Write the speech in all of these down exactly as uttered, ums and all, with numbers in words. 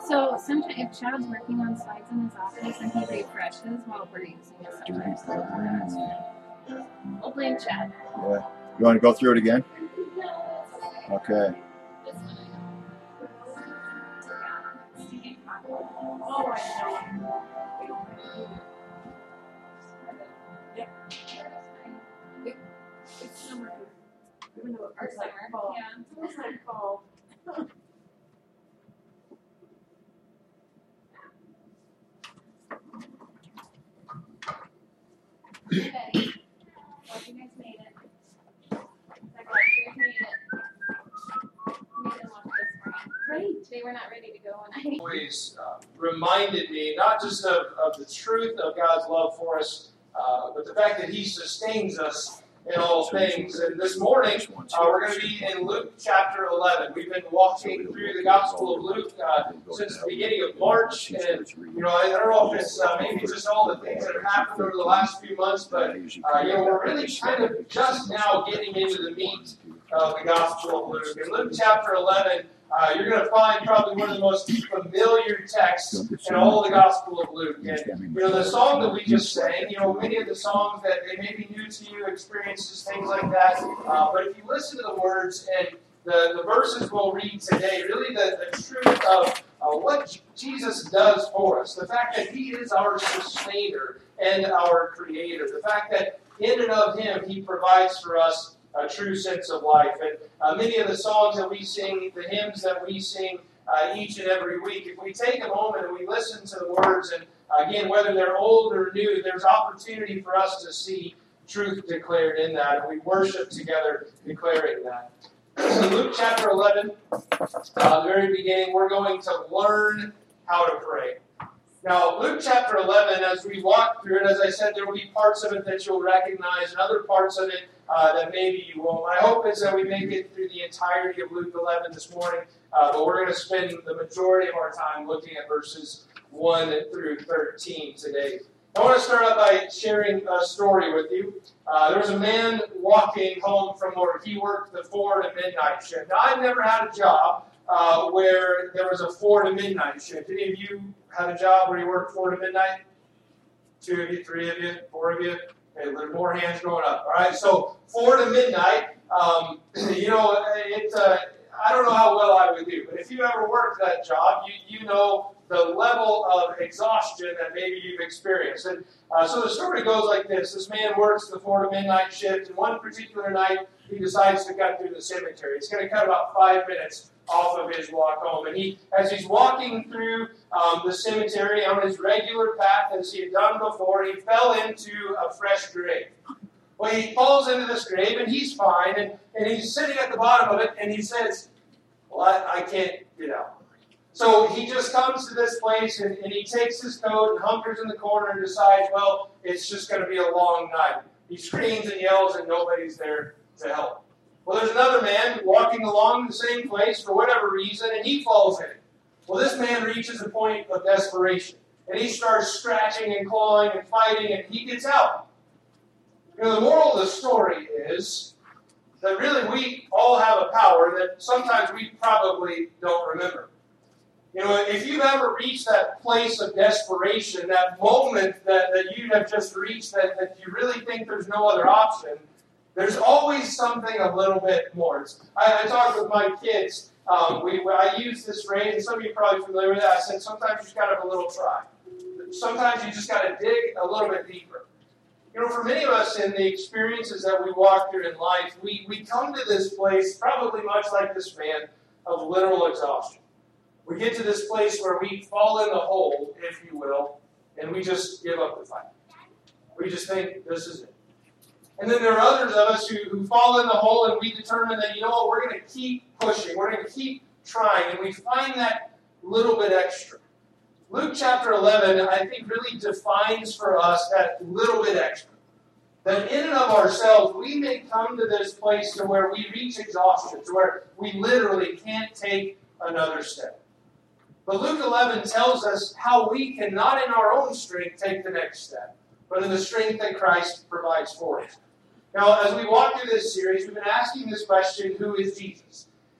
So sometimes if Chad's working on slides in his office and he refreshes while we're using it sometimes, so we'll blame Chad. Yeah. You want to go through it again? Okay. Oh, I know. Yep. It's summer. Or summer. Fall. Yeah. It's like fall. Hey, Betty. Oh, you guys made it. I got you guys made it. We didn't watch this morning. Great. They were not ready to go, and I always uh, reminded me not just of, of the truth of God's love for us, uh, but the fact that He sustains us in all things. And this morning, uh, we're going to be in Luke chapter eleven. We've been walking through the Gospel of Luke uh, since the beginning of March. And, you know, I don't know if it's uh, maybe just all the things that have happened over the last few months, but, uh, you know, we're really kind of just now getting into the meat of the Gospel of Luke. In Luke chapter eleven, Uh, you're going to find probably one of the most familiar texts in all the Gospel of Luke. And, you know, the song that we just sang, you know, many of the songs that they may be new to you, experiences, things like that. Uh, but if you listen to the words and the, the verses we'll read today, really the, the truth of uh, what Jesus does for us, the fact that He is our sustainer and our creator, the fact that in and of Him He provides for us a true sense of life. And uh, many of the songs that we sing, the hymns that we sing uh, each and every week, if we take a moment and we listen to the words, and uh, again, whether they're old or new, there's opportunity for us to see truth declared in that, and we worship together declaring that. Luke chapter eleven, uh, the very beginning, we're going to learn how to pray. Now, Luke chapter eleven, as we walk through it, as I said, there will be parts of it that you'll recognize and other parts of it uh, that maybe you won't. My hope is that we make it through the entirety of Luke eleven this morning, uh, but we're going to spend the majority of our time looking at verses one through thirteen today. I want to start out by sharing a story with you. Uh, there was a man walking home from work. He worked the four to midnight shift. Now, I've never had a job uh, where there was a four to midnight shift. Any of you had a job where you worked four to midnight? Two of you, three of you, four of you? Okay, there are more hands going up. All right, so four to midnight. Um, you know, it. Uh, I don't know how well I would do, but if you ever worked that job, you you know the level of exhaustion that maybe you've experienced. And uh, so the story goes like this: this man works the four to midnight shift, and one particular night he decides to cut through the cemetery. It's going to cut about five minutes off of his walk home. And he, as he's walking through um, the cemetery on his regular path, as he had done before, he fell into a fresh grave. Well, he falls into this grave, and he's fine, and, and he's sitting at the bottom of it, and he says, well, I, I can't get out. So he just comes to this place, and, and he takes his coat and hunkers in the corner and decides, well, it's just going to be a long night. He screams and yells, and nobody's there to help. Well, there's another man walking along the same place for whatever reason, and he falls in it. Well, this man reaches a point of desperation, and he starts scratching and clawing and fighting, and he gets out. You know, the moral of the story is that really we all have a power that sometimes we probably don't remember. You know, if you've ever reached that place of desperation, that moment that, that you have just reached, that, that you really think there's no other option, there's always something a little bit more. It's, I, I talk with my kids. Um, we, I use this phrase, and some of you are probably familiar with that. I said sometimes you just got to have a little try. Sometimes you just got to dig a little bit deeper. You know, for many of us in the experiences that we walk through in life, we, we come to this place, probably much like this man, of literal exhaustion. We get to this place where we fall in the hole, if you will, and we just give up the fight. We just think, this is it. And then there are others of us who, who fall in the hole, and we determine that, you know what, we're going to keep pushing. We're going to keep trying, and we find that little bit extra. Luke chapter eleven, I think, really defines for us that little bit extra. That in and of ourselves, we may come to this place to where we reach exhaustion, to where we literally can't take another step. But Luke eleven tells us how we can, not in our own strength, take the next step, but in the strength that Christ provides for us. Now, as we walk through this series, we've been asking this question, who is Jesus?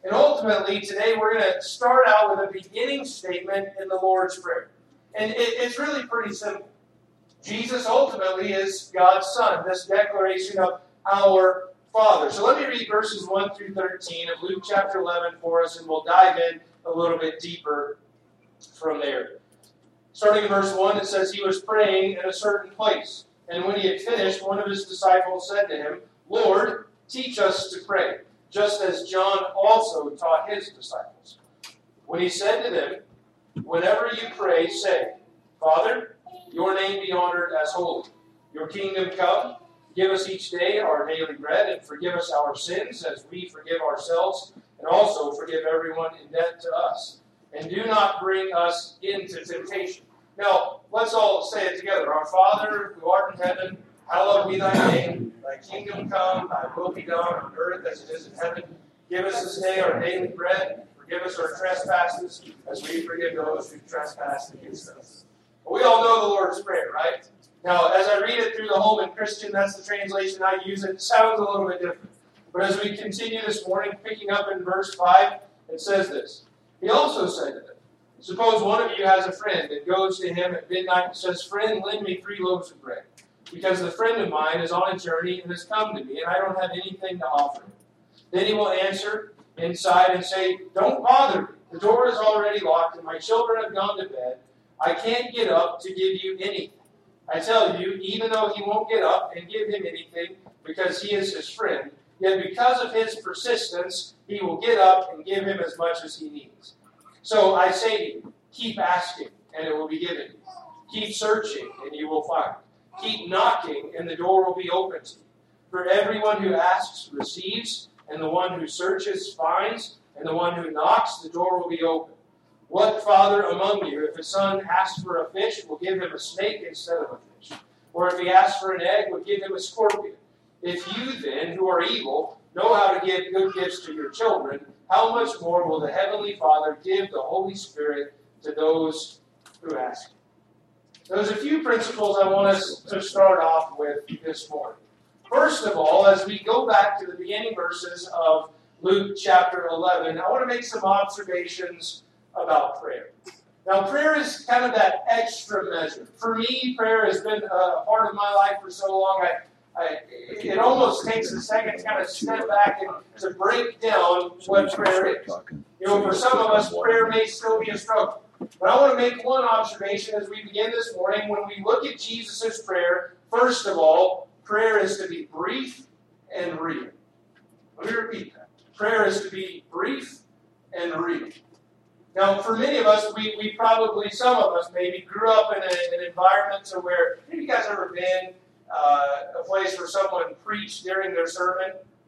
And ultimately, today we're going to start out with a beginning statement in the Lord's Prayer. And it, it's really pretty simple. Jesus ultimately is God's Son, this declaration of our Father. So let me read verses one through thirteen of Luke chapter eleven for us, and we'll dive in a little bit deeper from there. Starting in verse one, it says, "He was praying in a certain place. And when he had finished, one of his disciples said to him, 'Lord, teach us to pray, just as John also taught his disciples.' When he said to them, 'Whenever you pray, say, Father, your name be honored as holy. Your kingdom come. Give us each day our daily bread, and forgive us our sins as we forgive ourselves, and also forgive everyone in debt to us. And do not bring us into temptation.'" Now, let's all say it together. "Our Father, who art in heaven, hallowed be thy name. Thy kingdom come, thy will be done on earth as it is in heaven. Give us this day our daily bread. Forgive us our trespasses as we forgive those who trespass against us." We all know the Lord's Prayer, right? Now, as I read it through the Holman Christian, that's the translation I use. It sounds a little bit different. But as we continue this morning, picking up in verse five, it says this. "He also said to them, suppose one of you has a friend and goes to him at midnight and says, 'Friend, lend me three loaves of bread, because the friend of mine is on a journey and has come to me, and I don't have anything to offer him.' Then he will answer inside and say, 'Don't bother me. The door is already locked, and my children have gone to bed. I can't get up to give you anything.' I tell you, even though he won't get up and give him anything because he is his friend, yet because of his persistence, he will get up and give him as much as he needs. So I say to you, keep asking, and it will be given you. Keep searching, and you will find. Keep knocking, and the door will be open to you. For everyone who asks receives, and the one who searches finds, and the one who knocks, the door will be open. What father among you, if his son asks for a fish, will give him a snake instead of a fish? Or if he asks for an egg, will give him a scorpion? If you then, who are evil, know how to give good gifts to your children, how much more will the Heavenly Father give the Holy Spirit to those who ask him?" There's a few principles I want us to start off with this morning. First of all, as we go back to the beginning verses of Luke chapter eleven, I want to make some observations about prayer. Now, prayer is kind of that extra measure. For me, prayer has been a part of my life for so long, I, I, it almost takes a second to kind of step back and to break down what prayer is. You know, for some of us, prayer may still be a struggle. But I want to make one observation as we begin this morning. When we look at Jesus' prayer, first of all, prayer is to be brief and real. Let me repeat that. Prayer is to be brief and real. Now, for many of us, we, we probably, some of us maybe, grew up in a, an environment to where, have you guys ever been uh, a place where someone preached during their sermon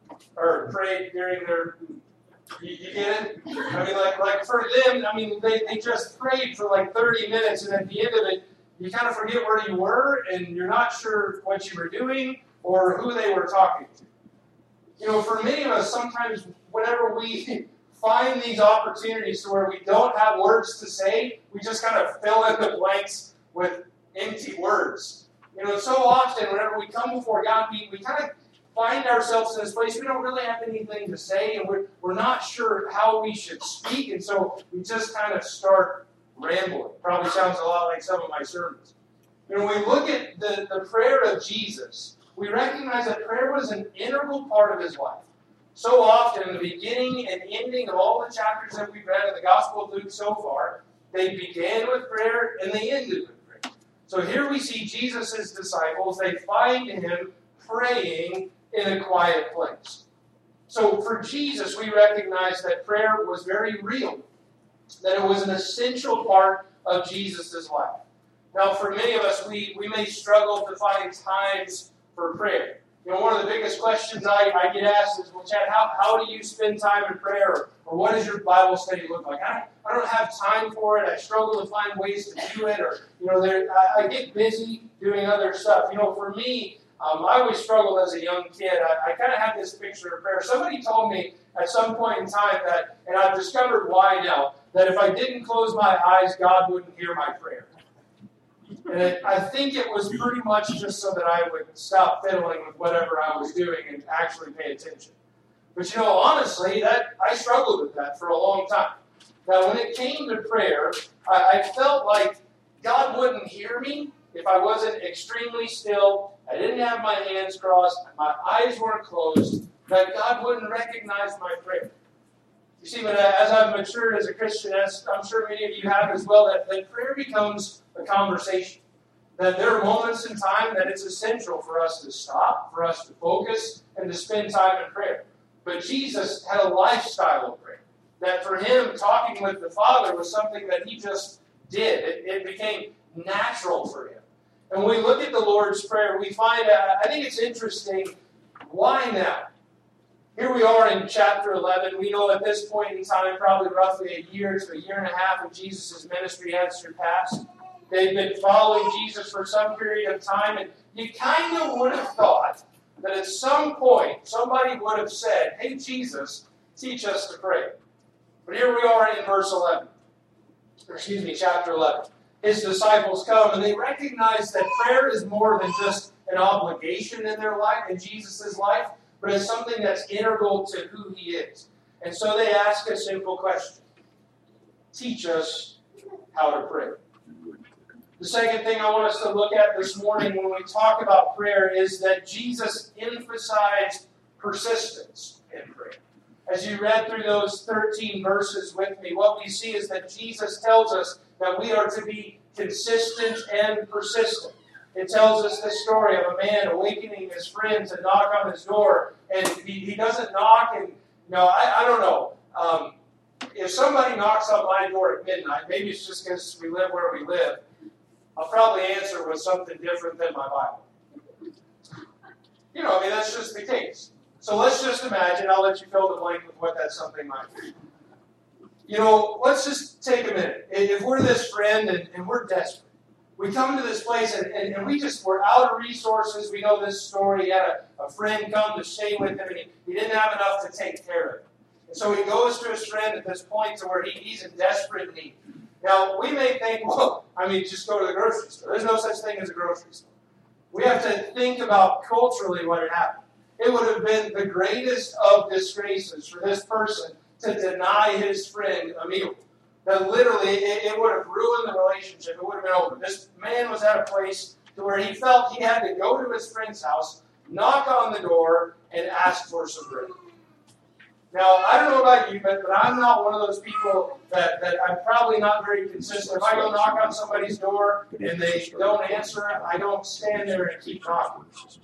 or prayed during their, you, you get it? I mean, like, like for them, I mean, they, they just prayed for like thirty minutes, and at the end of it, you kind of forget where you were, and you're not sure what you were doing or who they were talking to. You know, for many of us, sometimes whenever we find these opportunities to where we don't have words to say, we just kind of fill in the blanks with empty words. You know, so often whenever we come before God, we, we kind of find ourselves in this place, we don't really have anything to say, and we're, we're not sure how we should speak, and so we just kind of start rambling. Probably sounds a lot like some of my sermons. You know, when we look at the, the prayer of Jesus, we recognize that prayer was an integral part of his life. So often, in the beginning and ending of all the chapters that we've read in the Gospel of Luke so far, they began with prayer and they ended with prayer. So here we see Jesus' disciples, they find him praying in a quiet place. So for Jesus, we recognize that prayer was very real, that it was an essential part of Jesus' life. Now, for many of us, we, we may struggle to find times for prayer. You know, one of the biggest questions I, I get asked is, well, Chad, how, how do you spend time in prayer? Or, or what does your Bible study look like? I don't, I don't have time for it. I struggle to find ways to do it. Or, you know, there, I, I get busy doing other stuff. You know, for me, um, I always struggled as a young kid. I, I kind of had this picture of prayer. Somebody told me at some point in time that, and I've discovered why now, that if I didn't close my eyes, God wouldn't hear my prayer. And it, I think it was pretty much just so that I would stop fiddling with whatever I was doing and actually pay attention. But you know, honestly, that I struggled with that for a long time. Now, when it came to prayer, I, I felt like God wouldn't hear me if I wasn't extremely still. I didn't have my hands crossed. My eyes weren't closed. That God wouldn't recognize my prayer. You see, but as I've matured as a Christian, as I'm sure many of you have as well, that, that prayer becomes a conversation. That there are moments in time that it's essential for us to stop, for us to focus, and to spend time in prayer. But Jesus had a lifestyle of prayer. That for him, talking with the Father was something that he just did. It, it became natural for him. And when we look at the Lord's Prayer, we find, uh, I think it's interesting, why now? Here we are in chapter eleven. We know at this point in time, probably roughly a year to a year and a half of Jesus' ministry had surpassed. They've been following Jesus for some period of time, and you kind of would have thought that at some point somebody would have said, "Hey, Jesus, teach us to pray." But here we are in verse eleven, or excuse me, chapter eleven. His disciples come, and they recognize that prayer is more than just an obligation in their life, in Jesus' life, but it's something that's integral to who he is. And so they ask a simple question. Teach us how to pray. The second thing I want us to look at this morning when we talk about prayer is that Jesus emphasized persistence in prayer. As you read through those thirteen verses with me, what we see is that Jesus tells us that we are to be consistent and persistent. It tells us the story of a man awakening his friend to knock on his door, and he, he doesn't knock, and you know, I, I don't know. Um, if somebody knocks on my door at midnight, maybe it's just because we live where we live, I'll probably answer with something different than my Bible. You know, I mean, that's just the case. So let's just imagine, I'll let you fill the blank with what that something might be. You know, let's just take a minute. If we're this friend and, and we're desperate, we come to this place and, and, and we just, we're out of resources. We know this story. He had a, a friend come to stay with him, and he, he didn't have enough to take care of him. And so he goes to his friend at this point to where he, he's in desperate need. Now, we may think, well, I mean, just go to the grocery store. There's no such thing as a grocery store. We have to think about culturally what had happened. It would have been the greatest of disgraces for this person to deny his friend a meal. That literally, it, it would have ruined the relationship. It would have been over. This man was at a place to where he felt he had to go to his friend's house, knock on the door, and ask for some bread. Now, I don't know about you, but, but I'm not one of those people that, that I'm probably not very consistent. If I go knock on somebody's door and they don't answer, I don't stand there and keep knocking.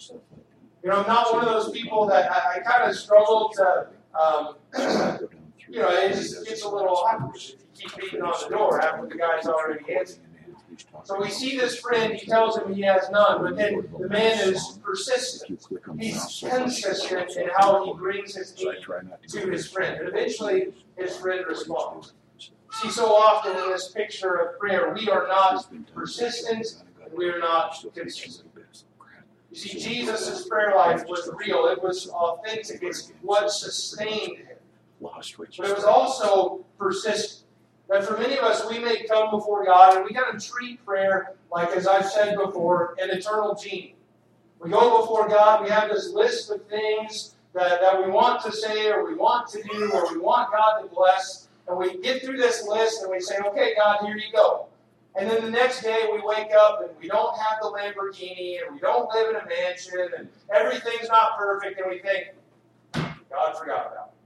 You know, I'm not one of those people that I, I kind of struggle to, um, you know, it just gets a little awkward if you keep beating on the door after the guy's already answered. So we see this friend, he tells him he has none, but then the man is persistent. He's consistent in how he brings his need to his friend. And eventually, his friend responds. See, so often in this picture of prayer, we are not persistent and we are not consistent. You see, Jesus' prayer life was real. It was authentic. It's what sustained him. But it was also persistent. That for many of us, we may come before God and we kind of treat prayer like, as I've said before, an eternal genie. We go before God, we have this list of things that, that we want to say or we want to do or we want God to bless. And we get through this list and we say, okay, God, here you go. And then the next day we wake up and we don't have the Lamborghini and we don't live in a mansion and everything's not perfect and we think, God forgot about it.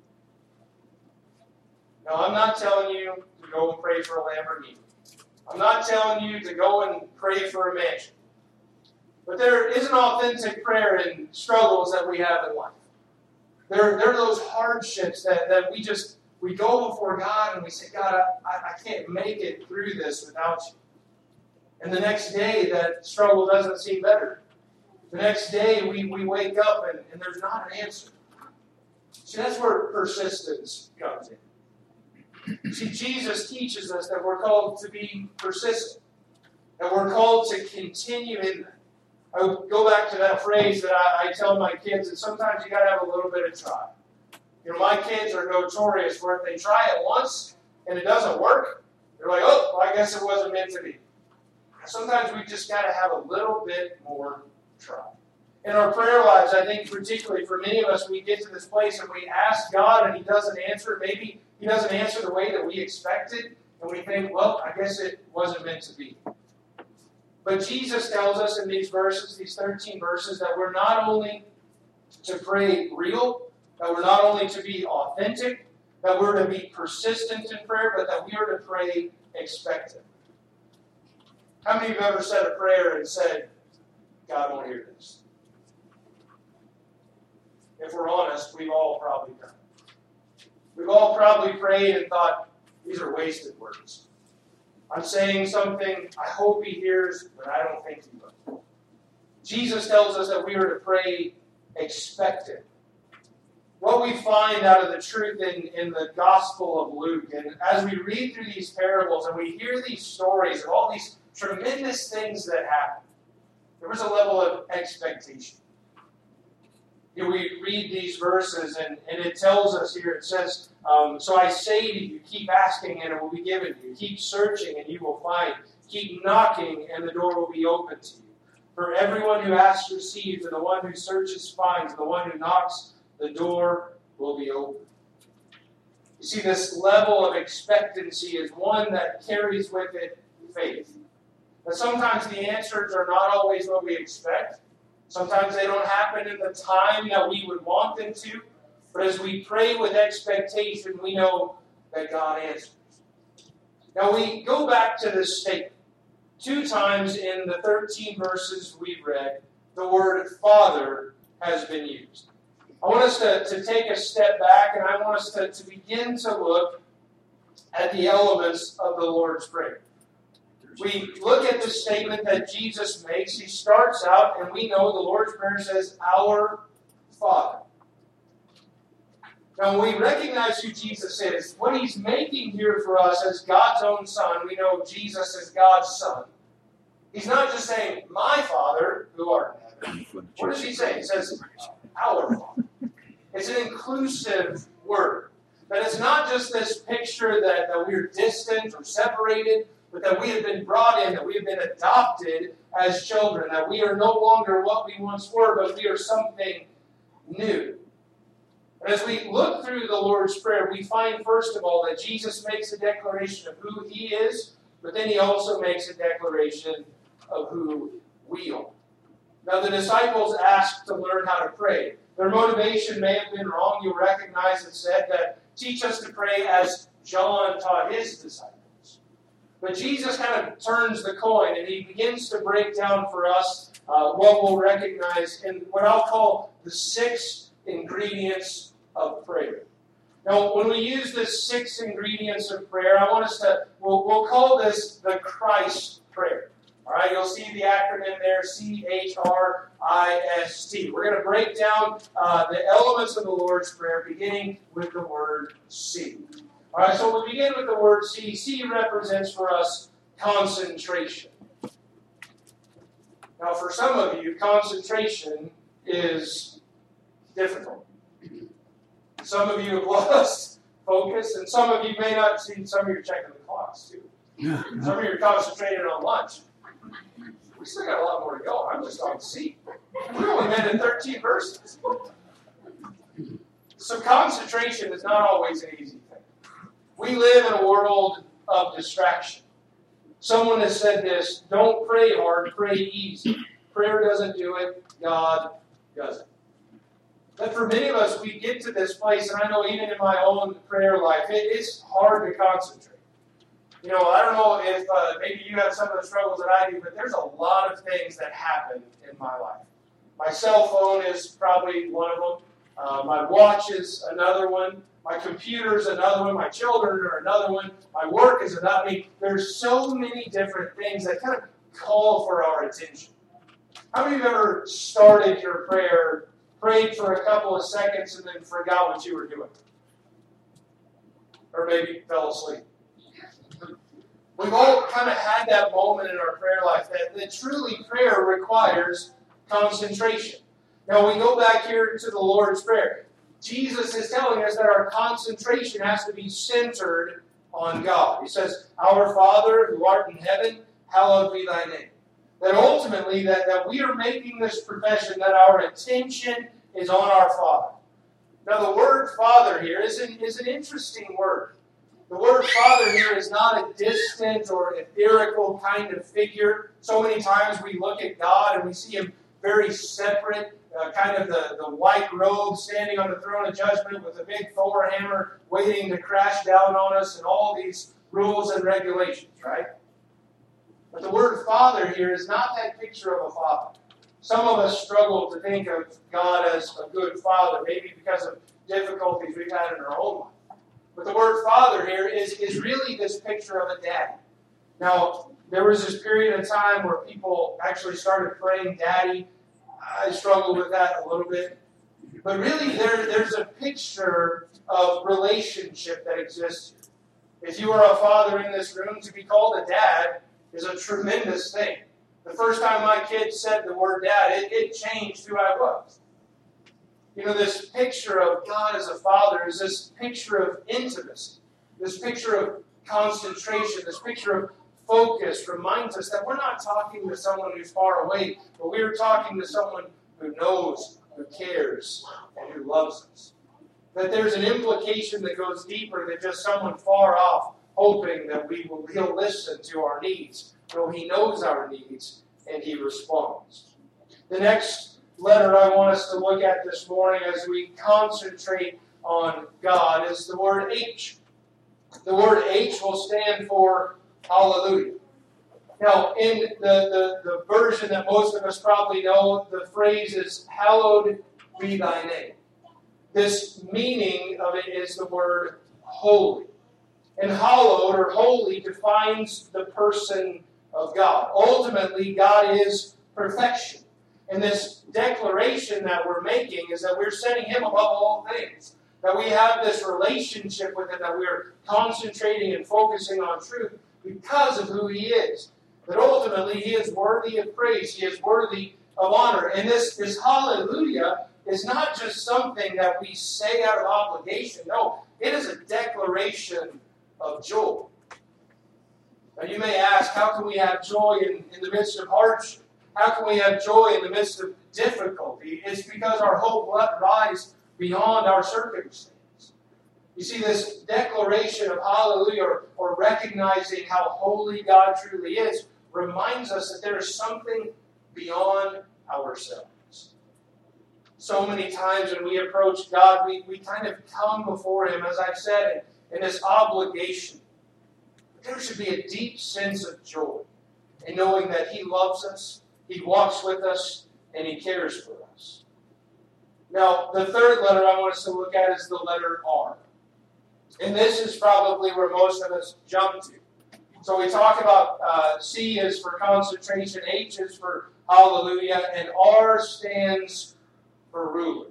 Now, I'm not telling you to go and pray for a Lamborghini. I'm not telling you to go and pray for a mansion. But there is an authentic prayer in struggles that we have in life. There, there are those hardships that, that we just, we go before God and we say, God, I, I can't make it through this without you. And the next day, that struggle doesn't seem better. The next day, we, we wake up and, and there's not an answer. See, that's where persistence comes in. See, Jesus teaches us that we're called to be persistent, that we're called to continue in that. I would go back to that phrase that I, I tell my kids that sometimes you got to have a little bit of try. You know, my kids are notorious for if they try it once and it doesn't work, they're like, oh, well, I guess it wasn't meant to be. Sometimes we just got to have a little bit more try. In our prayer lives, I think particularly for many of us, we get to this place and we ask God and He doesn't answer. Maybe He doesn't answer the way that we expected. And we think, well, I guess it wasn't meant to be. But Jesus tells us in these verses, these thirteen verses, that we're not only to pray real, that we're not only to be authentic, that we're to be persistent in prayer, but that we are to pray expectant. How many of you have ever said a prayer and said, God won't hear this? If we're honest, we've all probably done it. We've all probably prayed and thought, these are wasted words. I'm saying something I hope He hears, but I don't think He will. Jesus tells us that we are to pray expectant. What we find out of the truth in, in the Gospel of Luke, and as we read through these parables and we hear these stories of all these tremendous things that happen, there was a level of expectation. You know, we read these verses, and, and it tells us here, it says, um, so I say to you, keep asking and it will be given to you. Keep searching and you will find. Keep knocking and the door will be open to you. For everyone who asks receives, and the one who searches finds, and the one who knocks, the door will be open. You see, this level of expectancy is one that carries with it faith. But sometimes the answers are not always what we expect. Sometimes they don't happen in the time that we would want them to. But as we pray with expectation, we know that God answers. Now we go back to this statement. Two times in the thirteen verses we've read, the word Father has been used. I want us to, to take a step back, and I want us to, to begin to look at the elements of the Lord's Prayer. We look at the statement that Jesus makes. He starts out, and we know the Lord's Prayer says, Our Father. Now, when we recognize who Jesus is, what He's making here for us as God's own Son, we know Jesus is God's Son. He's not just saying, My Father, who art in heaven. What does He say? He says, Our Father. It's an inclusive word. That it's not just this picture that, that we're distant or separated, but that we have been brought in, that we have been adopted as children, that we are no longer what we once were, but we are something new. And as we look through the Lord's Prayer, we find, first of all, that Jesus makes a declaration of who He is, but then He also makes a declaration of who we are. Now, the disciples asked to learn how to pray. Their motivation may have been wrong. You'll recognize it said that teach us to pray as John taught his disciples. But Jesus kind of turns the coin, and He begins to break down for us uh, what we'll recognize in what I'll call the six ingredients of prayer. Now, when we use the six ingredients of prayer, I want us to, we'll, we'll call this the Christ prayer. All right, you'll see the acronym there, C H R I S T. We're going to break down uh, the elements of the Lord's Prayer, beginning with the word C. All right, so we begin with the word C. C represents for us concentration. Now, for some of you, concentration is difficult. Some of you have lost focus, and some of you may not see, some of you are checking the clocks, too. Some of you are concentrating on lunch. We still got a lot more to go. I'm just on C. We only met in thirteen verses. So concentration is not always an easy thing. We live in a world of distraction. Someone has said this, don't pray hard, pray easy. Prayer doesn't do it, God does it. But for many of us, we get to this place, and I know even in my own prayer life, it, it's hard to concentrate. You know, I don't know if uh, maybe you have some of the struggles that I do, but there's a lot of things that happen in my life. My cell phone is probably one of them. Uh, my watch is another one. My computer is another one. My children are another one. My work is another. I mean, there's so many different things that kind of call for our attention. How many of you have ever started your prayer, prayed for a couple of seconds, and then forgot what you were doing? Or maybe fell asleep? We've all kind of had that moment in our prayer life that, that truly prayer requires concentration. Now, we go back here to the Lord's Prayer. Jesus is telling us that our concentration has to be centered on God. He says, Our Father who art in heaven, hallowed be thy name. That ultimately that, that we are making this profession that our attention is on our Father. Now the word Father here is an, is an interesting word. The word Father here is not a distant or etherical kind of figure. So many times we look at God and we see Him very separate, uh, kind of the, the white robe standing on the throne of judgment with a big Thor hammer waiting to crash down on us and all these rules and regulations, right? But the word Father here is not that picture of a father. Some of us struggle to think of God as a good father, maybe because of difficulties we've had in our own life. But the word Father here is, is really this picture of a daddy. Now, there was this period of time where people actually started praying Daddy. I struggled with that a little bit. But really, there, there's a picture of relationship that exists here. If you are a father in this room, to be called a dad is a tremendous thing. The first time my kids said the word dad, it, it changed who I was. You know, this picture of God as a father is this picture of intimacy, this picture of concentration, this picture of focus reminds us that we're not talking to someone who's far away, but we're talking to someone who knows, who cares, and who loves us. That there's an implication that goes deeper than just someone far off hoping that we will he'll listen to our needs. No, He knows our needs, and He responds. The next letter I want us to look at this morning as we concentrate on God is the word H. The word H will stand for Hallelujah. Now, in the, the, the version that most of us probably know, the phrase is, hallowed be thy name. This meaning of it is the word holy. And hallowed or holy defines the person of God. Ultimately, God is perfection. And this declaration that we're making is that we're setting Him above all things. That we have this relationship with Him, that we're concentrating and focusing on truth because of who He is. That ultimately He is worthy of praise. He is worthy of honor. And this, this hallelujah is not just something that we say out of obligation. No, it is a declaration of joy. Now you may ask, how can we have joy in, in the midst of hardship? How can we have joy in the midst of difficulty? It's because our hope lies beyond our circumstance. You see, this declaration of hallelujah, or, or recognizing how holy God truly is, reminds us that there is something beyond ourselves. So many times when we approach God, we, we kind of come before Him, as I've said, in, in this obligation. But there should be a deep sense of joy in knowing that He loves us, He walks with us, and He cares for us. Now, the third letter I want us to look at is the letter R. And this is probably where most of us jump to. So we talk about uh, C is for concentration, H is for hallelujah, and R stands for ruler.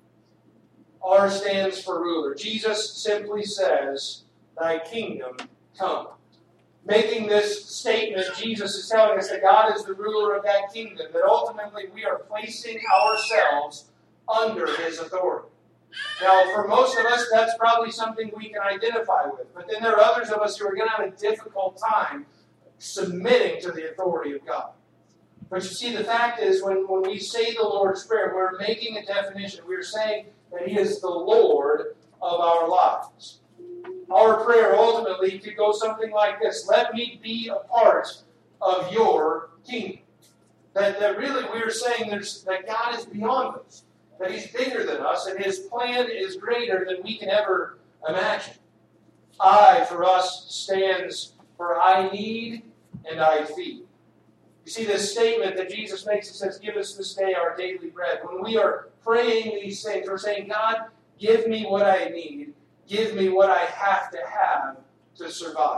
R stands for ruler. Jesus simply says, thy kingdom come. Making this statement, Jesus is telling us that God is the ruler of that kingdom, that ultimately we are placing ourselves under His authority. Now, for most of us, that's probably something we can identify with. But then there are others of us who are going to have a difficult time submitting to the authority of God. But you see, the fact is, when, when we say the Lord's Prayer, we're making a definition. We're saying that He is the Lord of our lives. Our prayer ultimately could go something like this: let me be a part of your kingdom. That, that really we're saying there's, that God is beyond us. That He's bigger than us, and His plan is greater than we can ever imagine. I, for us, stands for I need and I feed. You see this statement that Jesus makes, it says, give us this day our daily bread. When we are praying these things, we're saying, God, give me what I need. Give me what I have to have to survive.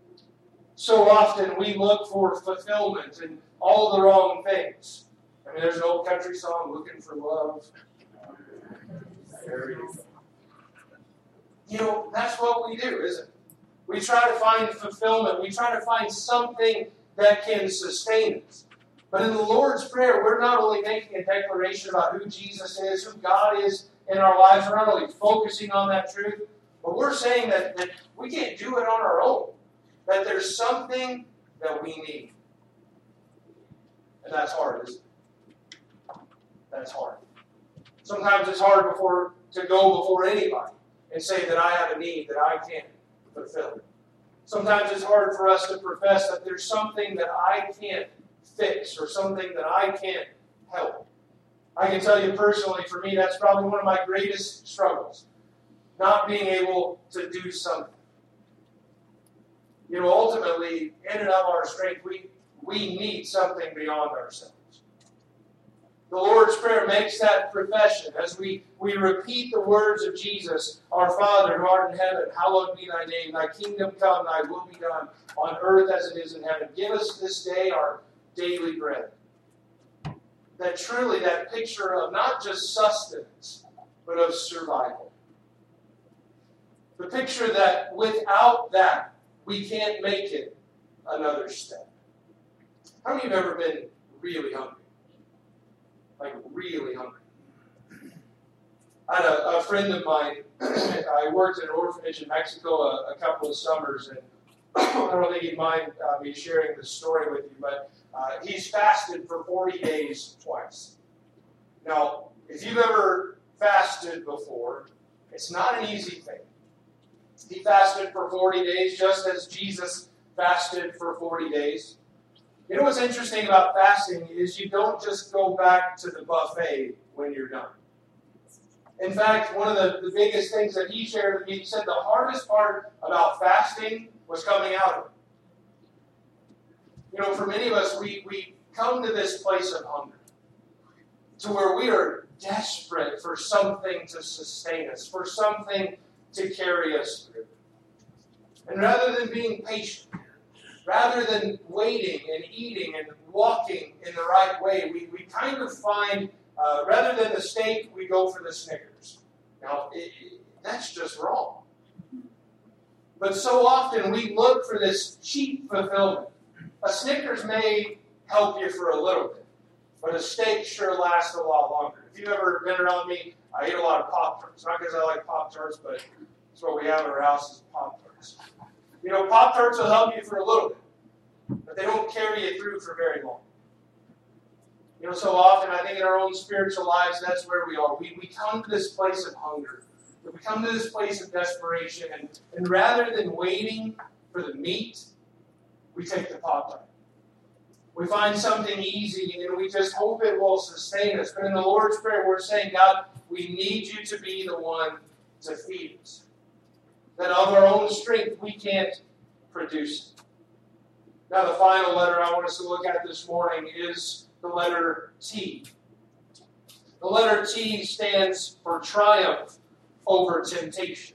So often we look for fulfillment in all the wrong things. I mean, there's an old country song, Looking for Love. There you go. You know, that's what we do, isn't it? We try to find fulfillment. We try to find something that can sustain us. But in the Lord's Prayer, we're not only making a declaration about who Jesus is, who God is in our lives. We're not only focusing on that truth, but we're saying that, that we can't do it on our own. That there's something that we need. And that's hard, isn't it? That's hard. Sometimes it's hard before to go before anybody and say that I have a need that I can't fulfill. Sometimes it's hard for us to profess that there's something that I can't fix or something that I can't help. I can tell you personally, for me, that's probably one of my greatest struggles. Not being able to do something. You know, ultimately, in and of our strength, we, we need something beyond ourselves. The Lord's Prayer makes that profession as we, we repeat the words of Jesus, Our Father who art in heaven, hallowed be thy name, thy kingdom come, thy will be done, on earth as it is in heaven. Give us this day our daily bread. That truly, that picture of not just sustenance, but of survival. The picture that without that, we can't make it another step. How many of you have ever been really hungry? Like really hungry. I had a, a friend of mine, I worked at an orphanage in Mexico a, a couple of summers, and I don't think he'd mind uh, me sharing this story with you, but uh, he's fasted for forty days twice. Now, if you've ever fasted before, it's not an easy thing. He fasted for forty days, just as Jesus fasted for forty days. You know what's interesting about fasting is you don't just go back to the buffet when you're done. In fact, one of the, the biggest things that he shared with me, he said the hardest part about fasting was coming out of it. You know, for many of us, we, we come to this place of hunger to where we are desperate for something to sustain us, for something to carry us through. And rather than being patient, rather than waiting and eating and walking in the right way, we, we kind of find, uh, rather than the steak, we go for the Snickers. Now, it, it, that's just wrong. But so often we look for this cheap fulfillment. A Snickers may help you for a little bit, but a steak sure lasts a lot longer. If you've ever been around me, I eat a lot of Pop-Tarts. Not because I like Pop-Tarts, but it's what we have in our house is Pop-Tarts. You know, Pop-Tarts will help you for a little bit, but they don't carry you through for very long. You know, so often I think in our own spiritual lives, that's where we are. We, we come to this place of hunger. We come to this place of desperation, and, and rather than waiting for the meat, we take the Pop-Tart. We find something easy, and we just hope it will sustain us. But in the Lord's Prayer, we're saying, God, we need you to be the one to feed us. That of our own strength, we can't produce it. Now, the final letter I want us to look at this morning is the letter T. The letter T stands for triumph over temptation.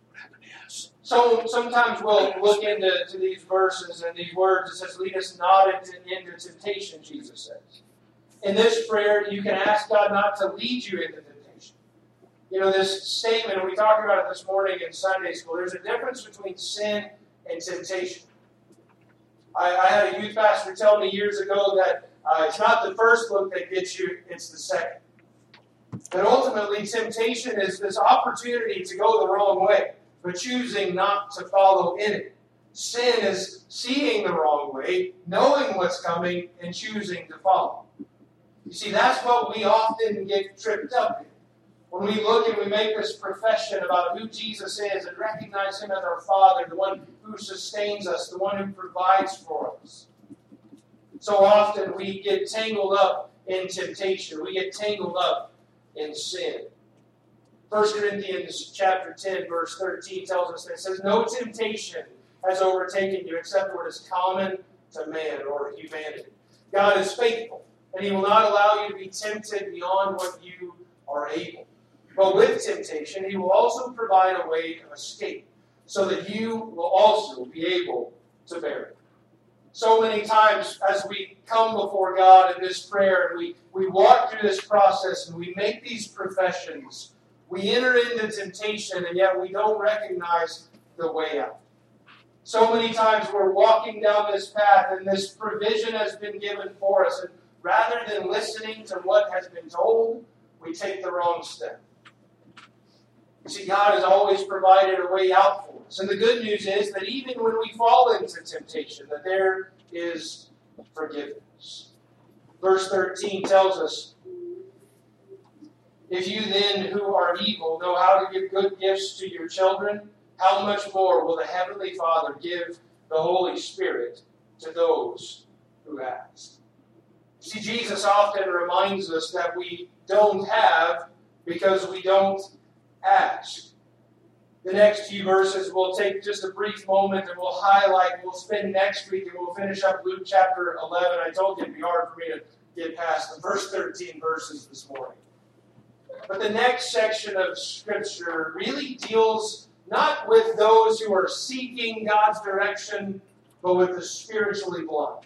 So sometimes we'll look into to these verses and these words. It says, lead us not into, into temptation, Jesus says. In this prayer, you can ask God not to lead you into temptation. You know, this statement, we talked about it this morning in Sunday school, there's a difference between sin and temptation. I, I had a youth pastor tell me years ago that uh, it's not the first look that gets you, it's the second. That ultimately, temptation is this opportunity to go the wrong way, but choosing not to follow in it. Sin is seeing the wrong way, knowing what's coming, and choosing to follow. You see, that's what we often get tripped up in. When we look and we make this profession about who Jesus is and recognize Him as our Father, the one who sustains us, the one who provides for us. So often we get tangled up in temptation. We get tangled up in sin. First Corinthians chapter ten, verse thirteen tells us that it says, no temptation has overtaken you except what is common to man or humanity. God is faithful, and He will not allow you to be tempted beyond what you are able. But with temptation, He will also provide a way of escape, so that you will also be able to bear it. So many times as we come before God in this prayer, and we, we walk through this process, and we make these professions, we enter into temptation, and yet we don't recognize the way out. So many times we're walking down this path, and this provision has been given for us, and rather than listening to what has been told, we take the wrong step. You see, God has always provided a way out for us. And the good news is that even when we fall into temptation, that there is forgiveness. The Verse thirteen tells us, if you then who are evil know how to give good gifts to your children, how much more will the Heavenly Father give the Holy Spirit to those who ask? See, Jesus often reminds us that we don't have because we don't ask. The next few verses we'll take just a brief moment and we'll highlight, we'll spend next week and we'll finish up Luke chapter eleven. I told you it'd be hard for me to get past the first thirteen verses this morning. But the next section of Scripture really deals not with those who are seeking God's direction, but with the spiritually blind.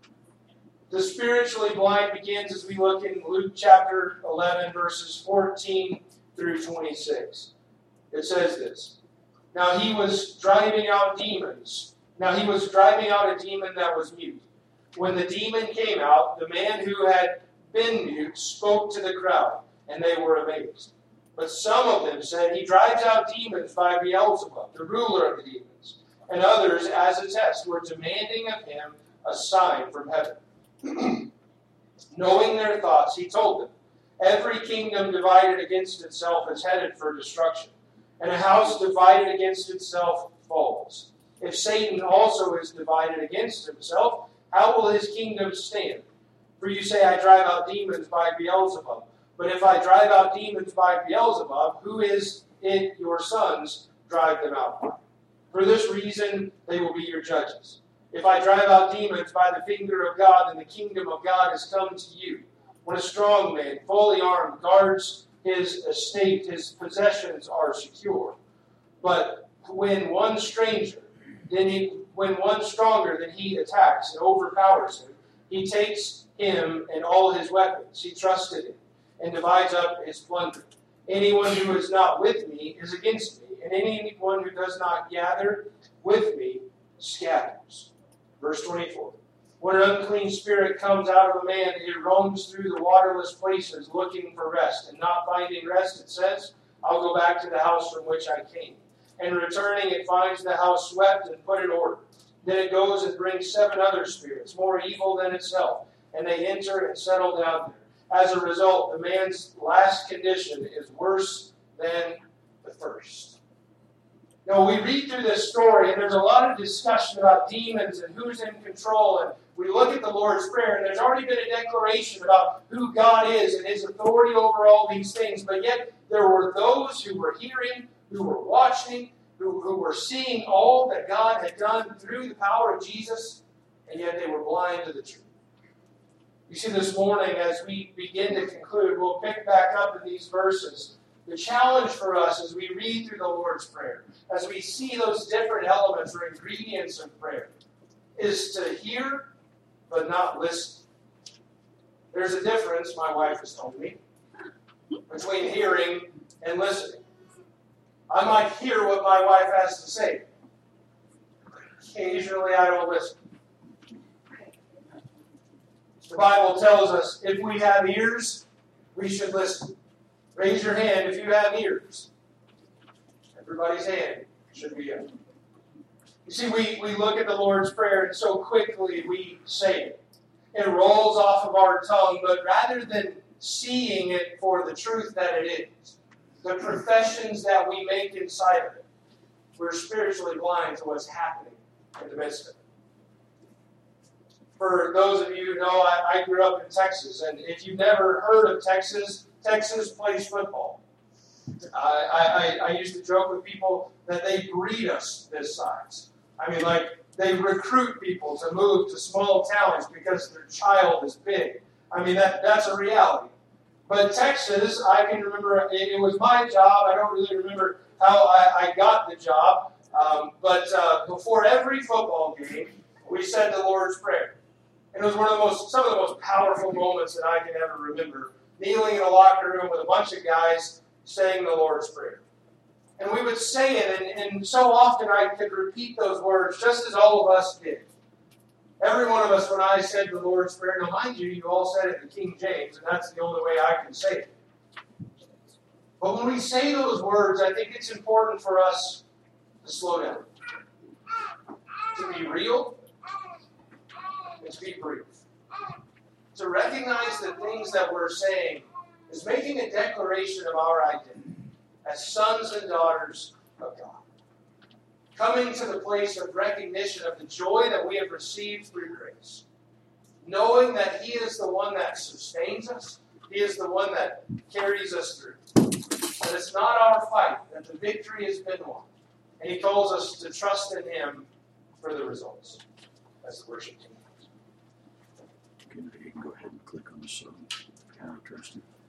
The spiritually blind begins as we look in Luke chapter eleven, verses fourteen through twenty-six. It says this. Now he was driving out demons. Now he was driving out a demon that was mute. When the demon came out, the man who had been mute spoke to the crowd, and they were amazed. But some of them said, he drives out demons by Beelzebub, the ruler of the demons. And others, as a test, were demanding of him a sign from heaven. Knowing their thoughts, he told them, every kingdom divided against itself is headed for destruction, and a house divided against itself falls. If Satan also is divided against himself, how will his kingdom stand? For you say, I drive out demons by Beelzebub. But if I drive out demons by Beelzebub, who is it your sons drive them out by? For this reason, they will be your judges. If I drive out demons by the finger of God, then the kingdom of God has come to you. When a strong man, fully armed, guards his estate, his possessions are secure. But when one stranger, then he, when one stronger than he attacks and overpowers him, he takes him and all his weapons he trusted in, and divides up his plunder. Anyone who is not with me is against me, and anyone who does not gather with me scatters. Verse twenty-four. When an unclean spirit comes out of a man, it roams through the waterless places looking for rest, and not finding rest, it says, I'll go back to the house from which I came. And returning, it finds the house swept and put in order. Then it goes and brings seven other spirits, more evil than itself, and they enter and settle down there. As a result, the man's last condition is worse than the first. Now, we read through this story, and there's a lot of discussion about demons and who's in control, and we look at the Lord's Prayer, and there's already been a declaration about who God is and His authority over all these things, but yet there were those who were hearing, who were watching, who, who were seeing all that God had done through the power of Jesus, and yet they were blind to the truth. You see, this morning, as we begin to conclude, we'll pick back up in these verses. The challenge for us as we read through the Lord's Prayer, as we see those different elements or ingredients of prayer, is to hear but not listen. There's a difference, my wife has told me, between hearing and listening. I might hear what my wife has to say. Occasionally I don't listen. The Bible tells us if we have ears, we should listen. Raise your hand if you have ears. Everybody's hand should be up. You see, we, we look at the Lord's Prayer and so quickly we say it. It rolls off of our tongue, but rather than seeing it for the truth that it is, the professions that we make inside of it, we're spiritually blind to what's happening in the midst of it. For those of you who know, I, I grew up in Texas, and if you've never heard of Texas, Texas plays football. I, I, I used to joke with people that they breed us this size. I mean, like, they recruit people to move to small towns because their child is big. I mean, that that's a reality. But Texas, I can remember, it, it was my job. I don't really remember how I, I got the job. Um, but uh, before every football game, we said the Lord's Prayer. And it was one of the most, some of the most powerful moments that I can ever remember. Kneeling in a locker room with a bunch of guys saying the Lord's Prayer. And we would say it, and, and so often I could repeat those words just as all of us did. Every one of us, when I said the Lord's Prayer, now mind you, you all said it in King James, and that's the only way I can say it. But when we say those words, I think it's important for us to slow down. To be real, and to be brief. to recognize the things that we're saying is making a declaration of our identity as sons and daughters of God. Coming to the place of recognition of the joy that we have received through grace. Knowing that He is the one that sustains us. He is the one that carries us through. That it's not our fight, that the victory has been won. And He calls us to trust in Him for the results. As the worship team. Okay, you can go ahead and click on the sub. Counter trusting.